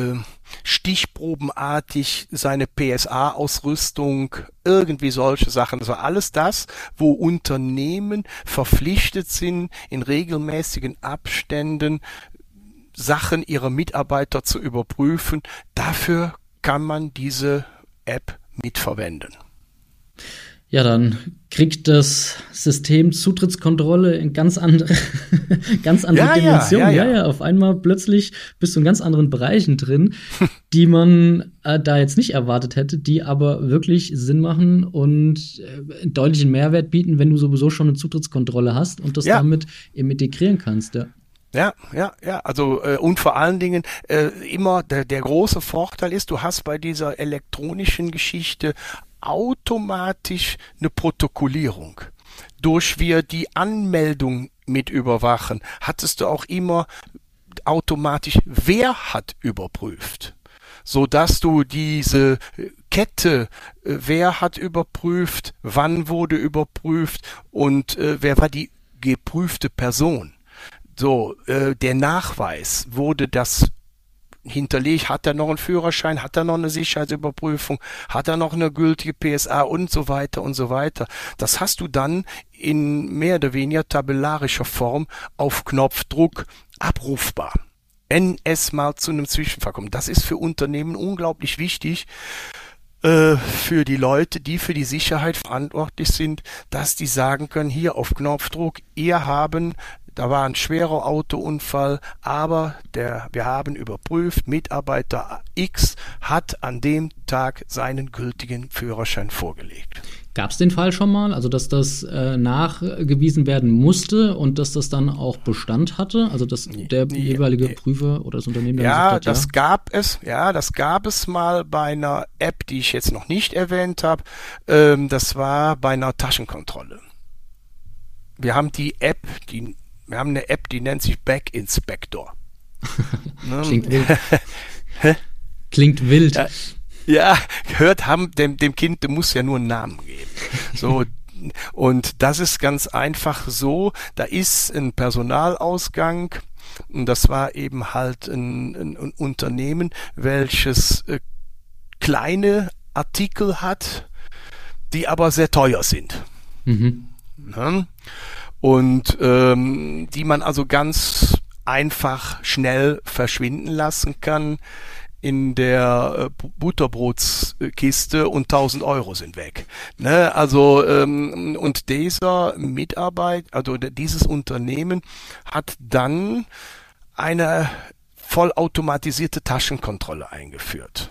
stichprobenartig seine PSA-Ausrüstung, irgendwie solche Sachen. Also alles das, wo Unternehmen verpflichtet sind, in regelmäßigen Abständen Sachen ihrer Mitarbeiter zu überprüfen. Dafür kann man diese App mitverwenden. Ja, dann kriegt das System Zutrittskontrolle in ganz andere Dimensionen. Ja, auf einmal plötzlich bist du in ganz anderen Bereichen drin, die man da jetzt nicht erwartet hätte, die aber wirklich Sinn machen und einen deutlichen Mehrwert bieten, wenn du sowieso schon eine Zutrittskontrolle hast und das damit eben integrieren kannst, ja. Ja, also und vor allen Dingen immer der große Vorteil ist, du hast bei dieser elektronischen Geschichte automatisch eine Protokollierung. Durch wir die Anmeldung mit überwachen, hattest du auch immer automatisch, wer hat überprüft, so dass du diese Kette, wer hat überprüft, wann wurde überprüft und wer war die geprüfte Person. So, der Nachweis, wurde das hinterlegt, hat er noch einen Führerschein, hat er noch eine Sicherheitsüberprüfung, hat er noch eine gültige PSA und so weiter und so weiter. Das hast du dann in mehr oder weniger tabellarischer Form auf Knopfdruck abrufbar. Wenn es mal zu einem Zwischenfall kommt. Das ist für Unternehmen unglaublich wichtig, für die Leute, die für die Sicherheit verantwortlich sind, dass die sagen können, hier auf Knopfdruck, ihr haben da war ein schwerer Autounfall, aber wir haben überprüft, Mitarbeiter X hat an dem Tag seinen gültigen Führerschein vorgelegt. Gab es den Fall schon mal, also dass das nachgewiesen werden musste und dass das dann auch Bestand hatte, also dass der jeweilige Prüfer oder das Unternehmen dann gesagt hat, das gab es mal bei einer App, die ich jetzt noch nicht erwähnt habe. Das war bei einer Taschenkontrolle. Wir haben eine App, die nennt sich Back Inspector. Klingt wild. Klingt wild. Ja, dem Kind, dem muss ja nur einen Namen geben. So, und das ist ganz einfach so, da ist ein Personalausgang und das war eben halt ein Unternehmen, welches kleine Artikel hat, die aber sehr teuer sind. Mhm. Ja? Und die man also ganz einfach schnell verschwinden lassen kann in der Butterbrotskiste und 1.000 Euro sind weg. Ne? Also und dieser dieses Unternehmen hat dann eine vollautomatisierte Taschenkontrolle eingeführt.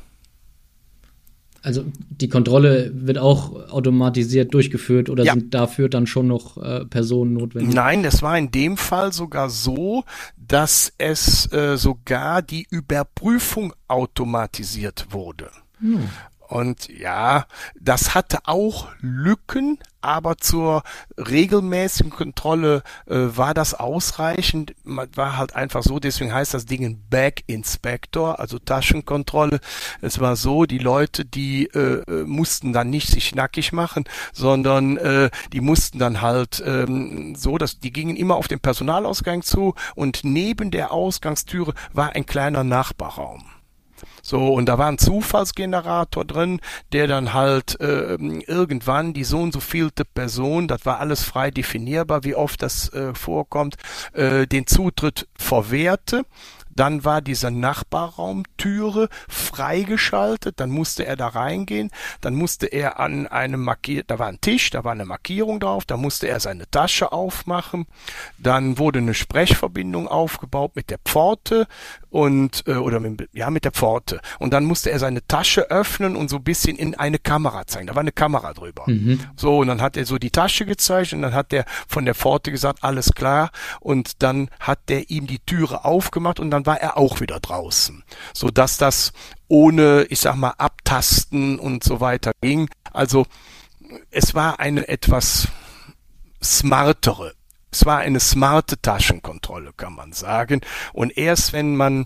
Also die Kontrolle wird auch automatisiert durchgeführt oder sind dafür dann schon noch Personen notwendig? Nein, es war in dem Fall sogar so, dass es sogar die Überprüfung automatisiert wurde. Und ja, das hatte auch Lücken, aber zur regelmäßigen Kontrolle war das ausreichend. Man war halt einfach so, deswegen heißt das Ding ein Back Inspector, also Taschenkontrolle. Es war so, die Leute, die mussten dann nicht sich nackig machen, sondern die mussten dann halt so, dass die gingen immer auf den Personalausgang zu und neben der Ausgangstüre war ein kleiner Nachbarraum. So, und da war ein Zufallsgenerator drin, der dann halt irgendwann die so und so vielte Person, das war alles frei definierbar, wie oft das vorkommt, den Zutritt verwehrte. Dann war diese Nachbarraumtüre freigeschaltet, dann musste er da reingehen, dann musste er an einem da war ein Tisch, da war eine Markierung drauf, da musste er seine Tasche aufmachen, dann wurde eine Sprechverbindung aufgebaut mit der Pforte mit der Pforte und dann musste er seine Tasche öffnen und so ein bisschen in eine Kamera zeigen, da war eine Kamera drüber. So, und dann hat er so die Tasche gezeigt und dann hat der von der Pforte gesagt, alles klar, und dann hat der ihm die Türe aufgemacht und dann war er auch wieder draußen, so dass das ohne, ich sag mal, Abtasten und so weiter ging. Also es war eine etwas smartere, es war eine smarte Taschenkontrolle, kann man sagen. Und erst wenn man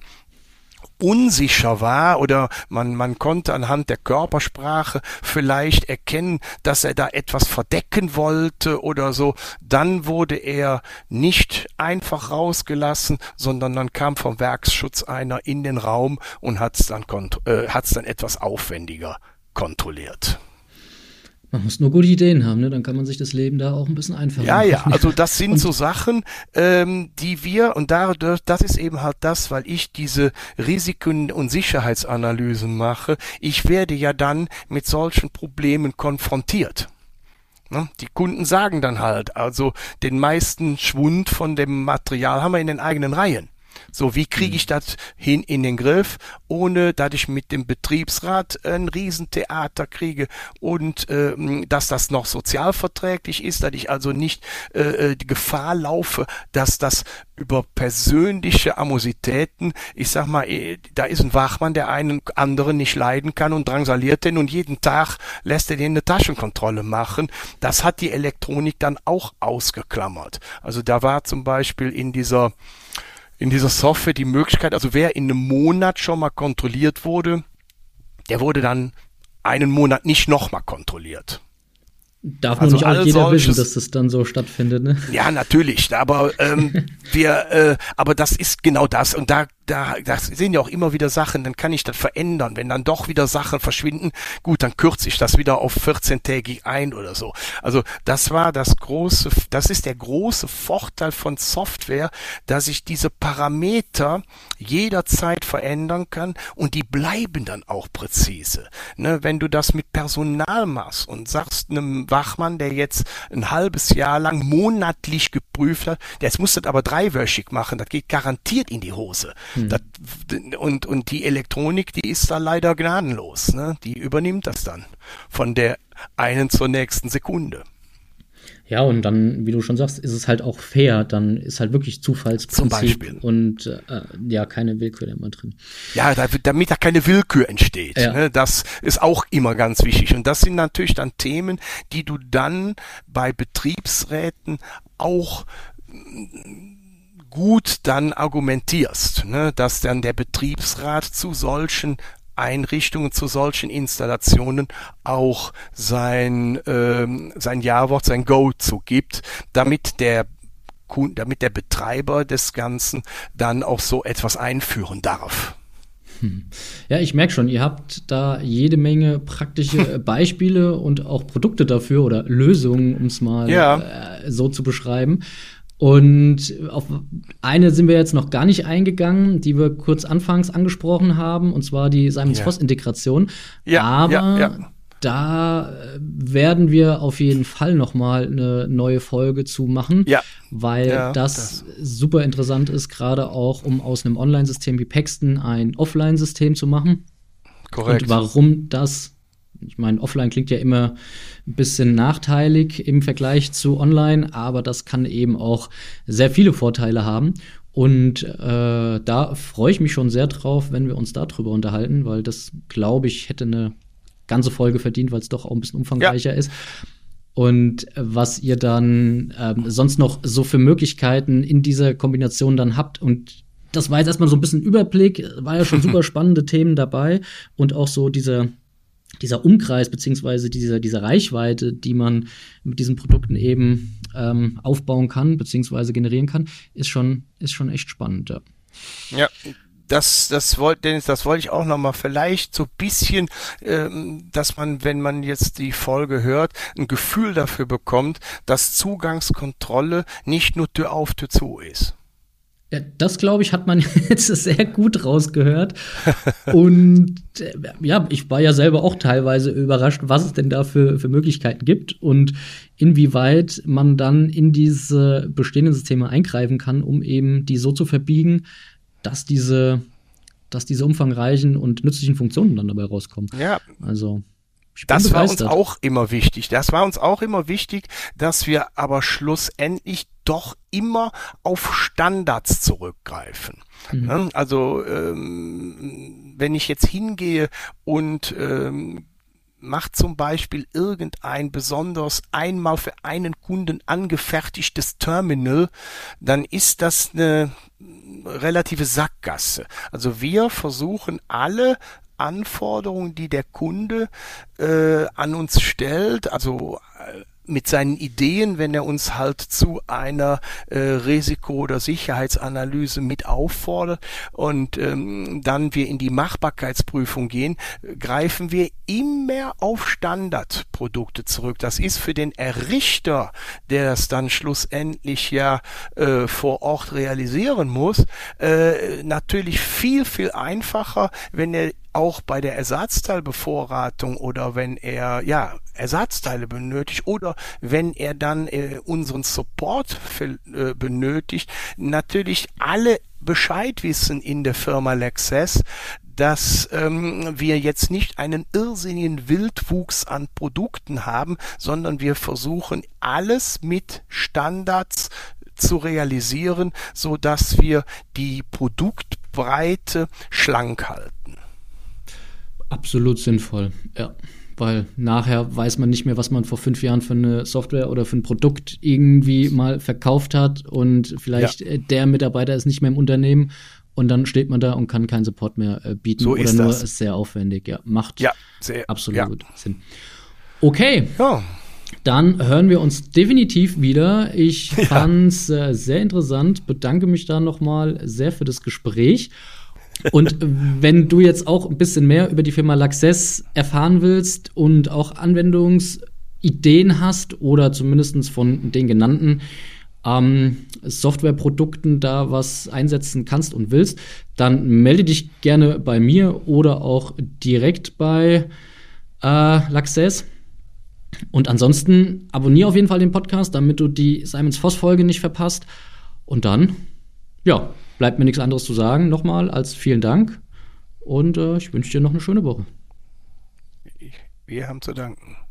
unsicher war oder man konnte anhand der Körpersprache vielleicht erkennen, dass er da etwas verdecken wollte oder so, dann wurde er nicht einfach rausgelassen, sondern dann kam vom Werksschutz einer in den Raum und hat's dann etwas aufwendiger kontrolliert. Man muss nur gute Ideen haben, ne? Dann kann man sich das Leben da auch ein bisschen einfacher machen. Ja, also das sind so Sachen, die wir, und das ist eben halt das, weil ich diese Risiken- und Sicherheitsanalysen mache, ich werde ja dann mit solchen Problemen konfrontiert. Die Kunden sagen dann halt, also den meisten Schwund von dem Material haben wir in den eigenen Reihen. So, wie kriege ich das hin in den Griff, ohne dass ich mit dem Betriebsrat ein Riesentheater kriege und dass das noch sozialverträglich ist, dass ich also nicht die Gefahr laufe, dass das über persönliche Animositäten, ich sag mal, da ist ein Wachmann, der einen anderen nicht leiden kann und drangsaliert den und jeden Tag lässt er den eine Taschenkontrolle machen. Das hat die Elektronik dann auch ausgeklammert. Also da war zum Beispiel in dieser Software die Möglichkeit, also wer in einem Monat schon mal kontrolliert wurde, der wurde dann einen Monat nicht nochmal kontrolliert. Darf man nicht auch jeder wissen, dass das dann so stattfindet, ne? Ja, natürlich, aber aber das ist genau das und da das sind ja auch immer wieder Sachen, dann kann ich das verändern. Wenn dann doch wieder Sachen verschwinden, gut, dann kürze ich das wieder auf 14-tägig ein oder so. Also das ist der große Vorteil von Software, dass ich diese Parameter jederzeit verändern kann und die bleiben dann auch präzise. Ne, wenn du das mit Personal machst und sagst einem Wachmann, der jetzt ein halbes Jahr lang monatlich geprüft hat, der muss das aber dreiwöchig machen, das geht garantiert in die Hose. Und die Elektronik, die ist da leider gnadenlos. Ne? Die übernimmt das dann von der einen zur nächsten Sekunde. Ja, und dann, wie du schon sagst, ist es halt auch fair. Dann ist halt wirklich Zufallsprinzip zum Beispiel. Und keine Willkür immer drin. Ja, damit da keine Willkür entsteht. Ja. Ne? Das ist auch immer ganz wichtig. Und das sind natürlich dann Themen, die du dann bei Betriebsräten auch gut dann argumentierst, ne? Dass dann der Betriebsrat zu solchen Einrichtungen, zu solchen Installationen auch sein Ja-Wort, sein Go zugibt, damit der Betreiber des Ganzen dann auch so etwas einführen darf. Ja, ich merke schon, ihr habt da jede Menge praktische Beispiele und auch Produkte dafür oder Lösungen, um es mal so zu beschreiben. Und auf eine sind wir jetzt noch gar nicht eingegangen, die wir kurz anfangs angesprochen haben, und zwar die Siemens-Voss-Integration. Da werden wir auf jeden Fall noch mal eine neue Folge zu machen, weil das super interessant ist, gerade auch, um aus einem Online-System wie Paxton ein Offline-System zu machen. Korrekt. Und warum das, ich meine, offline klingt ja immer ein bisschen nachteilig im Vergleich zu online, aber das kann eben auch sehr viele Vorteile haben. Und da freue ich mich schon sehr drauf, wenn wir uns darüber unterhalten, weil das, glaube ich, hätte eine ganze Folge verdient, weil es doch auch ein bisschen umfangreicher ist. Und was ihr dann sonst noch so für Möglichkeiten in dieser Kombination dann habt. Und das war jetzt erstmal so ein bisschen Überblick, war ja schon super spannende Themen dabei. Und auch so dieser Umkreis beziehungsweise diese Reichweite, die man mit diesen Produkten eben aufbauen kann beziehungsweise generieren kann, ist schon echt spannend. Ja. Das wollte ich auch nochmal vielleicht so ein bisschen, dass man, wenn man jetzt die Folge hört, ein Gefühl dafür bekommt, dass Zugangskontrolle nicht nur Tür auf, Tür zu ist. Ja, das, glaube ich, hat man jetzt sehr gut rausgehört. Und ich war ja selber auch teilweise überrascht, was es denn da für Möglichkeiten gibt und inwieweit man dann in diese bestehenden Systeme eingreifen kann, um eben die so zu verbiegen, dass diese umfangreichen und nützlichen Funktionen dann dabei rauskommen. Ja. Also, das war uns auch immer wichtig. Dass wir aber schlussendlich doch immer auf Standards zurückgreifen. Also, wenn ich jetzt hingehe und macht zum Beispiel irgendein besonders einmal für einen Kunden angefertigtes Terminal, dann ist das eine relative Sackgasse. Also wir versuchen alle Anforderungen, die der Kunde an uns stellt, also mit seinen Ideen, wenn er uns halt zu einer Risiko- oder Sicherheitsanalyse mit auffordert und dann wir in die Machbarkeitsprüfung gehen, greifen wir immer auf Standardprodukte zurück. Das ist für den Errichter, der das dann schlussendlich vor Ort realisieren muss, natürlich viel, viel einfacher, wenn er auch bei der Ersatzteilbevorratung oder wenn er Ersatzteile benötigt oder wenn er dann unseren Support benötigt, natürlich alle Bescheid wissen in der Firma Lexess, dass wir jetzt nicht einen irrsinnigen Wildwuchs an Produkten haben, sondern wir versuchen alles mit Standards zu realisieren, so dass wir die Produktbreite schlank halten. Absolut sinnvoll, ja. Weil nachher weiß man nicht mehr, was man vor 5 Jahren für eine Software oder für ein Produkt irgendwie mal verkauft hat und vielleicht der Mitarbeiter ist nicht mehr im Unternehmen und dann steht man da und kann keinen Support mehr bieten so oder nur ist sehr aufwendig. Ja, macht absolut Sinn. Okay, Dann hören wir uns definitiv wieder. Ich fand's sehr interessant, bedanke mich da nochmal sehr für das Gespräch. Und wenn du jetzt auch ein bisschen mehr über die Firma Laxess erfahren willst und auch Anwendungsideen hast oder zumindest von den genannten Softwareprodukten da was einsetzen kannst und willst, dann melde dich gerne bei mir oder auch direkt bei Laxess. Und ansonsten abonniere auf jeden Fall den Podcast, damit du die Simons Voss-Folge nicht verpasst. Und dann, ja, bleibt mir nichts anderes zu sagen, nochmal als vielen Dank. Und ich wünsche dir noch eine schöne Woche. Wir haben zu danken.